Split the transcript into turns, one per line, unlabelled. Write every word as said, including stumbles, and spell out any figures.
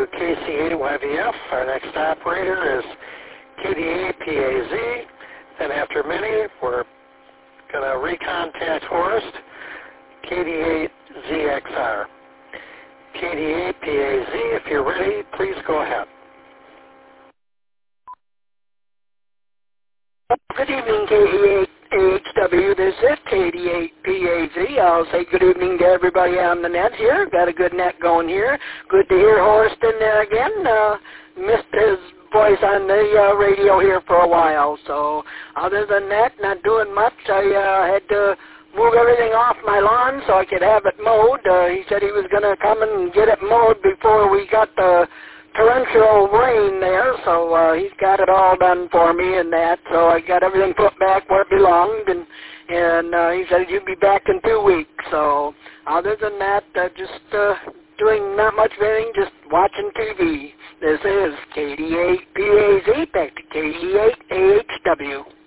to K C eight Y V F. Our next operator is K D A P A Z. Then after many, we're going to recontact Horst, K D eight Z X R. K D A P A Z, if you're ready, please go ahead.
Good evening, K D eight A H W. This is K D eight P A Z. I'll say good evening to everybody on the net here. Got a good net going here. Good to hear Horst in there again. Uh, missed his voice on the uh, radio here for a while. So other than that, not doing much. I uh, had to move everything off my lawn so I could have it mowed. Uh, he said he was going to come and get it mowed before we got the torrential rain there, so uh, he's got it all done for me and that, so I got everything put back where it belonged, and and uh, he said he'd be back in two weeks. So other than that, uh, just uh, doing not much of anything, just watching T V. This is K D eight P A Z, back to K D eight A H W.